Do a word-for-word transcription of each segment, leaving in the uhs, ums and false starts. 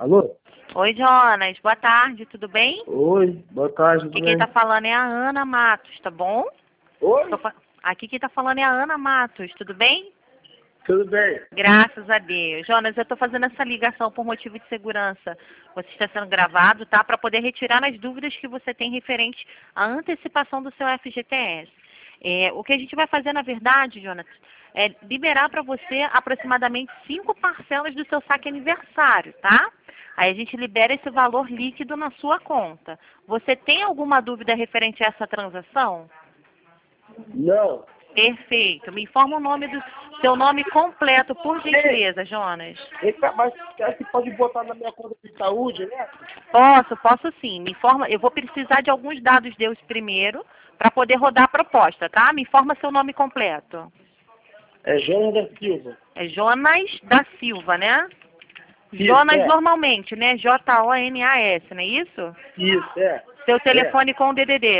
Alô? Oi, Jonas. Boa tarde, tudo bem? Oi, boa tarde, tudo Aqui bem? quem tá falando é a Ana Matos, tá bom? Oi? Tô fa- Aqui quem tá falando é a Ana Matos, tudo bem? Tudo bem? Graças a Deus. Jonas, eu tô fazendo essa ligação por motivo de segurança. Você está sendo gravado, tá? Para poder retirar as dúvidas que você tem referente à antecipação do seu F G T S. É, o que a gente vai fazer, na verdade, Jonas, é liberar para você aproximadamente cinco parcelas do seu saque aniversário, tá? Aí a gente libera esse valor líquido na sua conta. Você tem alguma dúvida referente a essa transação? Não. Perfeito. Me informa o nome do seu nome completo, por gentileza, Jonas. Eita, mas será que pode botar na minha conta de saúde, né? Posso, posso sim. Me informa, eu vou precisar de alguns dados deus primeiro para poder rodar a proposta, tá? Me informa seu nome completo. É Jonas da Silva. É Jonas da Silva, né? Isso, Jonas é. normalmente, né? J O N A S, não é isso? Isso, é. Seu telefone com o D D D.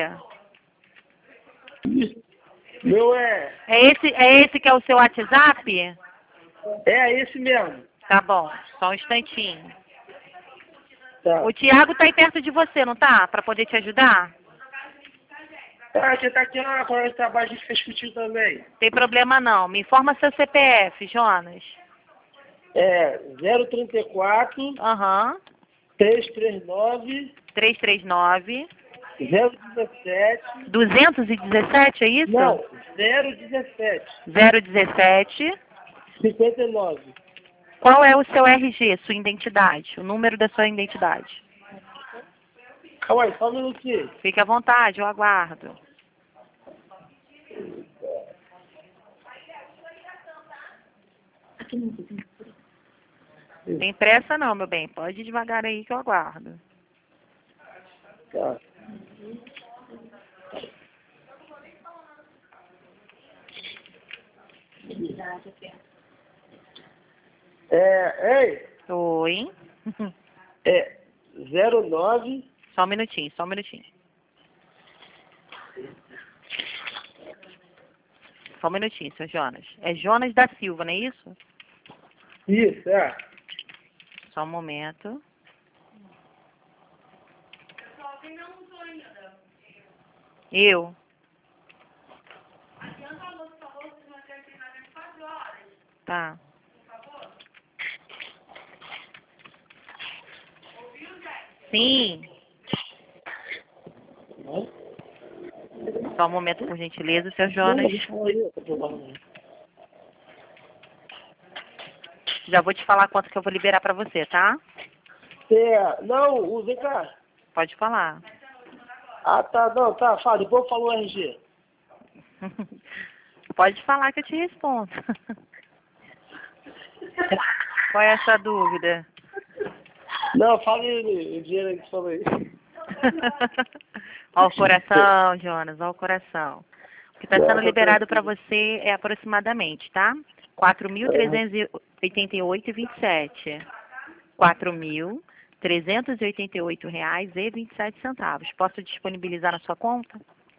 Isso. Meu é... É esse, é esse que é o seu WhatsApp? É esse mesmo. Tá bom, só um instantinho. Tá. O Tiago tá aí perto de você, não tá? Para poder te ajudar? Ah, você tá aqui na colega de trabalho, a gente fez contigo também. Tem problema não. Me informa seu C P F, Jonas. É zero trinta e quatro, Aham. trezentos e trinta e nove, trezentos e trinta e nove. zero dezessete. duzentos e dezessete, é isso? Não, zero dezessete. zero dezessete. cinquenta e nove. Qual é o seu R G, sua identidade? O número da sua identidade? Calma aí, só um minutinho. Fique à vontade, eu aguardo. Tem pressa não, meu bem. Pode ir devagar aí que eu aguardo. Tá. É, ei, Oi. é zero nove. Só um minutinho, só um minutinho. Só um minutinho, seu Jonas. É Jonas da Silva, não é isso? Isso, é. Só um momento. Eu. Tá. Sim. Só um momento, por gentileza, seu Jonas. Já vou te falar quanto que eu vou liberar pra você, tá? É, não, o- vem cá. Pode falar. Ah, tá, não, tá, fala, depois eu falo o R G. Pode falar que eu te respondo. Qual é a sua dúvida? Não, fala aí o dinheiro aí que você falou aí. Ó o coração, Jonas, ó o coração. O que está Não, sendo tá liberado para tranquilo. você é aproximadamente, tá? quatro mil trezentos e oitenta e oito reais e vinte e sete centavos. quatro mil trezentos e oitenta e oito reais e vinte e sete centavos. Posso disponibilizar na sua conta?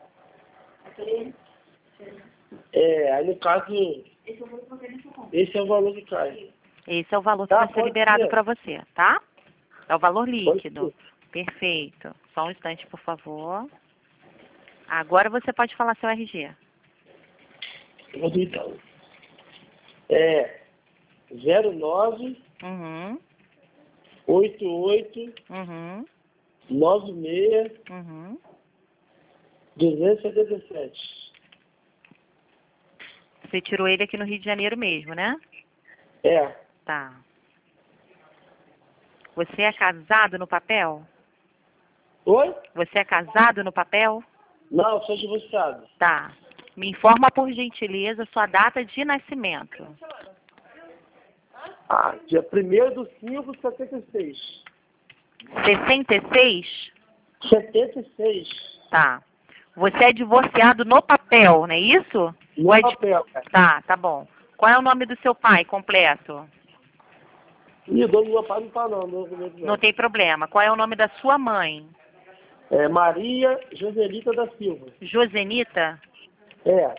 É, aí no caso, esse é o valor que cai. Esse é o valor que Tá, vai ser pode liberado ser. para você, tá? É o valor Pode líquido. ser. Perfeito. Só um instante, por favor. Agora você pode falar seu R G. Vamos então. É zero nove Uhum, oito oito uhum, nove seis uhum. duzentos e setenta e sete. Você tirou ele aqui no Rio de Janeiro mesmo, né? É. Tá. Você é casado no papel? Oi? Você é casado no papel? Não, sou divorciado. Tá. Me informa, por gentileza, sua data de nascimento. Ah, dia primeiro do cinco de setenta e seis. sessenta e seis? setenta e seis. Tá. Você é divorciado no papel, não é isso? No Ou é de- papel, cara. Tá, tá bom. Qual é o nome do seu pai completo? Ih, o dono do meu pai não tá não, não, não, Não não. tem problema. Qual é o nome da sua mãe? É Maria Joselita da Silva. Josenita? É.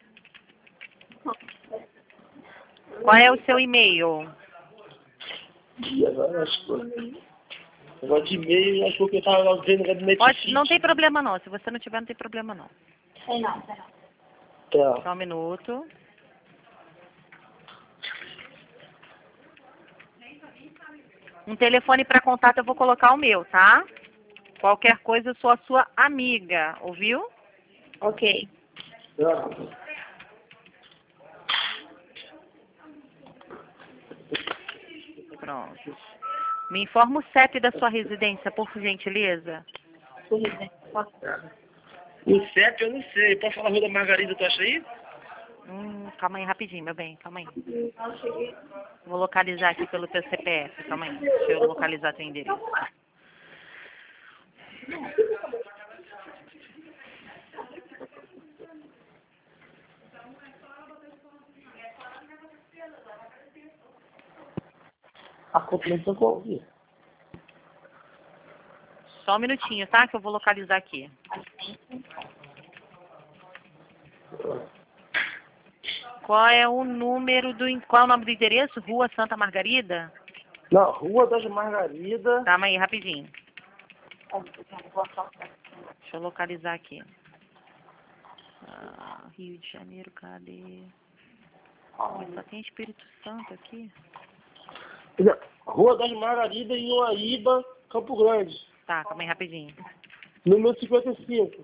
Qual é o seu e-mail? E agora acho que... Negócio de e-mail, acho que eu tava vendo negócio de Net Pode, não tem problema não. Se você não tiver, não tem problema não. Sei não, sei não. Tá. Só um minuto. Um telefone para contato eu vou colocar o meu, tá? Qualquer coisa eu sou a sua amiga, ouviu? Ok. Tá. Pronto. Me informa o C E P da sua residência, por gentileza. O C E P eu não sei. Posso falar a Rua da Margarida, tu acha aí? Hum, calma aí, rapidinho, meu bem, calma aí. Vou localizar aqui pelo teu C P F, calma aí. Deixa eu localizar teu endereço. A complementação qual? Só um minutinho, tá? Que eu vou localizar aqui. Qual é o número do... Qual é o nome do endereço? Rua Santa Margarida? Não, Rua das Margaridas. Calma aí, rapidinho. Deixa eu localizar aqui. Ah, Rio de Janeiro, cadê? Mas só tem Espírito Santo aqui. Rua das Margaridas, em Uaíba, Campo Grande. Tá, calma aí, rapidinho. Número cinquenta e cinco.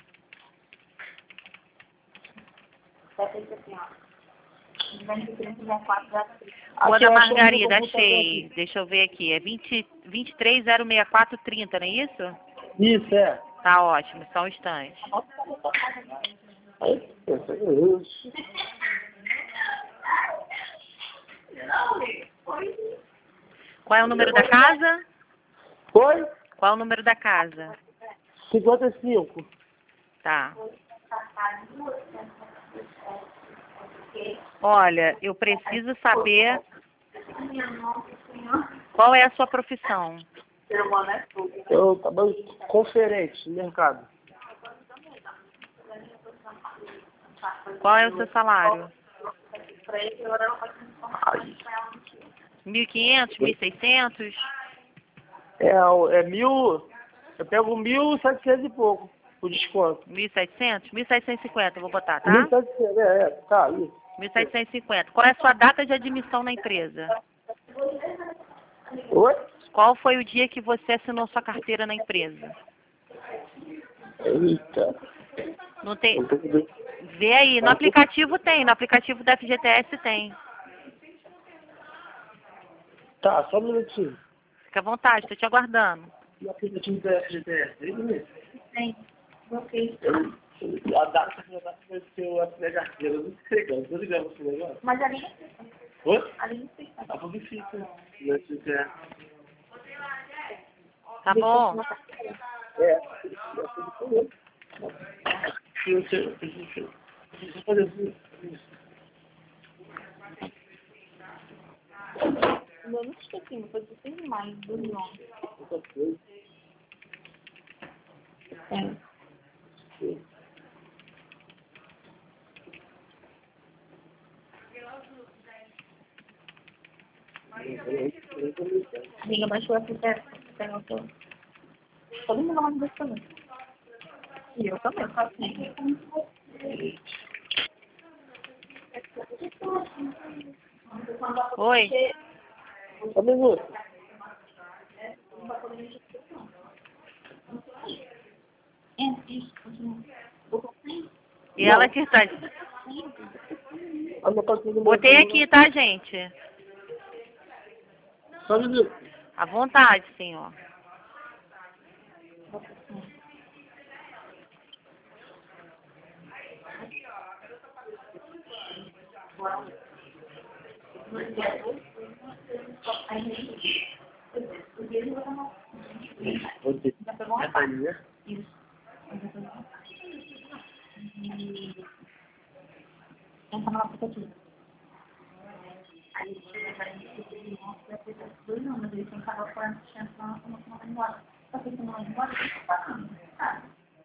Rua Aqui, da eu acho que eu Margarida, vou botar achei. aqui. Deixa eu ver aqui. É vinte, vinte e três zero sessenta e quatro trinta, não é isso? Isso, é. Tá ótimo, só um instante. Aí, pensa, eu- Qual é o número da casa? Oi? Qual é o número da casa? cinquenta e cinco. Tá. Olha, eu preciso saber qual é a sua profissão. Eu trabalho conferente no mercado. Qual é o seu salário? Ai. mil e quinhentos, mil e seiscentos? É, o- é mil. Eu pego mil e setecentos e pouco, o desconto. mil e setecentos? mil setecentos e cinquenta, eu vou botar, tá? Mil e setecentos, é, é, tá, isso. mil setecentos e cinquenta. Qual é a sua data de admissão na empresa? Oi? Qual foi o dia que você assinou sua carteira na empresa? Eita. Não tem... Eu tô com dor. Vê aí, no aplicativo tem, no aplicativo da F G T S tem. Tá, só um minutinho. Fica à vontade, estou te aguardando. E o aplicativo da F G T S? Ele mesmo. Tem. Ok. Eu- A data que eu vai ser o assinei a carteira. Eu não sei, cara. Tô ligando pro negócio. Mas ali não fica. Oi? Ali não fica. Tá pra fica. No F G T S. Tá bom? É. Eu sei, eu preciso eu preciso fazer assim. Eu não esqueci, mas foi difícil mais do nome. Outra coisa. É. Amiga, baixou a fita. Todo mundo lá no desse também. E eu também, eu faço assim. Oi? Só um minuto. É, isso, continua. E ela que tá... Ah, não tá tudo Botei bem. aqui, tá, gente? Só um minuto. À vontade, senhor. Vou ter. Essa aí, né? Entra no aplicativo. Aí ele mostra que dois anos, ele tem que pagar quarenta por cento na nossa embora. Só que se não vai embora, ele tá pagando. Ah,